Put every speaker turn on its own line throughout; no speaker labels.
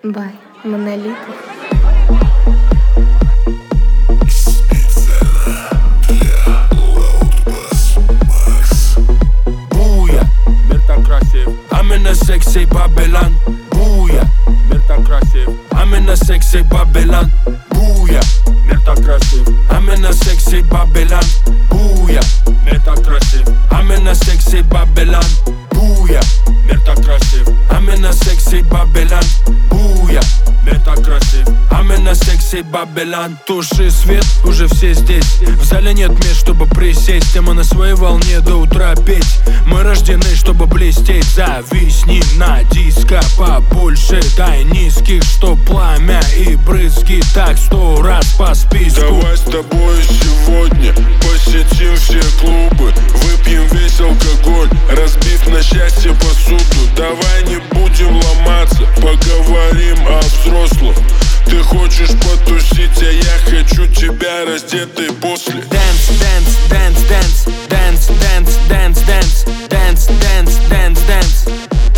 Бай, Монолитов.
Буя, мир так красив, а меня секси Бабилан. Буя, мир так красив, а меня секси Бабилан. Буя, мир так красив, а меня секси Бабилан. Буя, мир так красив, а меня секси Бабилан. Буя, мир так красив, а меня секси Бабилан. Буя, мир так красив, а меня секси Бабилан. Туши свет, уже все здесь. В зале нет мест, чтобы присесть, а мы на своей волне до утра петь. Мы рождены, чтобы блестеть. Зависни на диско побольше, дай низких, что пламя и брызги так 100 раз по списку.
Давай с тобой сегодня посетим все клубы, выпьем весь алкоголь, разбив на счастье посуду. Давай не будем ломаться, поговорим о взрослых. Ты хочешь потусить, а я хочу тебя раздетой после.
Dance, dance, dance, dance, dance, dance, dance, dance, dance, dance, dance, dance.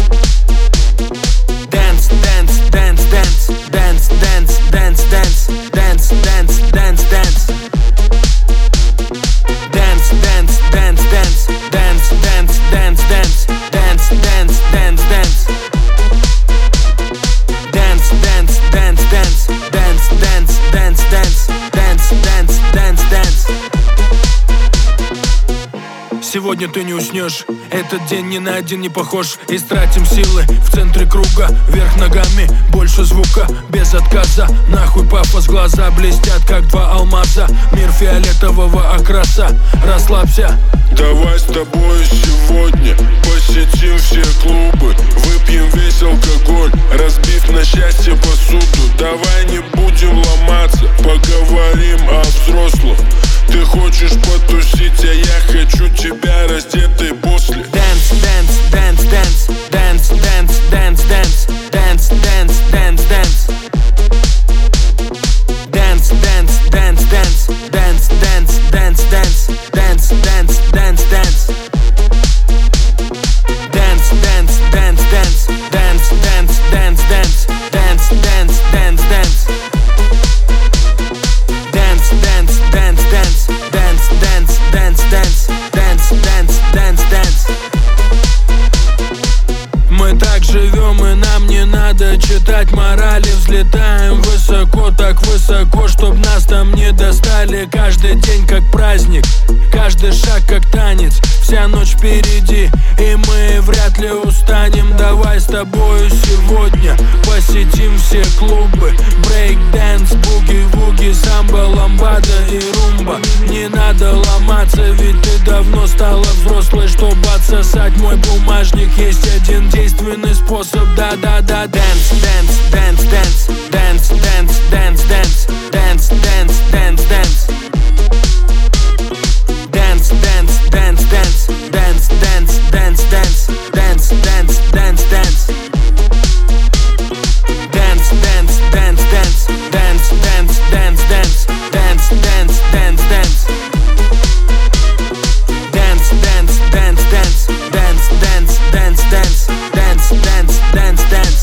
Dance, dance, dance, dance, dance, dance, dance, dance, dance, dance, dance, dance. Dance, dance, dance, dance, dance, dance, dance, dance, dance, dance, dance, dance. Dance, dance, dance, dance, dance, dance, dance, dance, dance, dance, dance, dance. Сегодня ты не уснешь, этот день ни на один не похож. Истратим силы в центре круга, вверх ногами, больше звука, без отказа. Нахуй пафос, глаза блестят, как два алмаза. Мир фиолетового окраса, расслабься.
Давай с тобой сегодня посетим все клубы, выпьем весь алкоголь, разбив на счастье посуду. Давай не будем ломаться, поговорим о взрослых. Ты хочешь потусить, а я хочу тебя раздетой после.
Dance, dance, dance, dance, dance, dance, dance, dance, dance, dance, dance, dance. Dance, dance, dance, dance, dance, dance, dance, dance, dance, dance, dance, dance. Dance, dance, dance, dance, dance, dance, dance, dance, dance, dance, dance, dance. Dance, dance, dance, dance, dance, dance, dance, dance, dance, dance, dance, dance. Мы так живем, и нам не надо читать морали. Взлетаем высоко, так высоко, чтоб нас там не достали. Каждый день как праздник, каждый шаг как танец. Вся ночь впереди, и мы вряд ли устанем. Давай с тобою сегодня посетим все клубы. Брейк-дэнс, буги-вуги, самбо, ламбада и румба. Не надо ломаться, ведь ты давно стала взрослой, чтобы отсосать мой бумажник. Есть один действенный способ, да-да-да. Dance, dance, dance, dance, dance, dance, dance, dance, dance, dance, dance, dance. Dance, dance, dance, dance, dance, dance, dance, dance, dance, dance, dance, dance. Dance, dance, dance, dance, dance, dance, dance, dance, dance, dance, dance, dance. Dance, dance, dance, dance, dance, dance, dance, dance, dance, dance, dance, dance.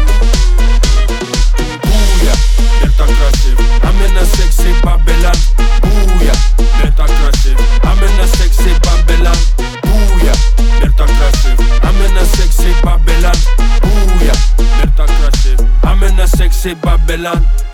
Буя, мир так красив, а меня секси Бабилан. Буя, мир так красив, а меня секси Бабилан. Буя, мир так красив, а меня секси Бабилан. Буя, мир так красив, а меня секси Бабилан.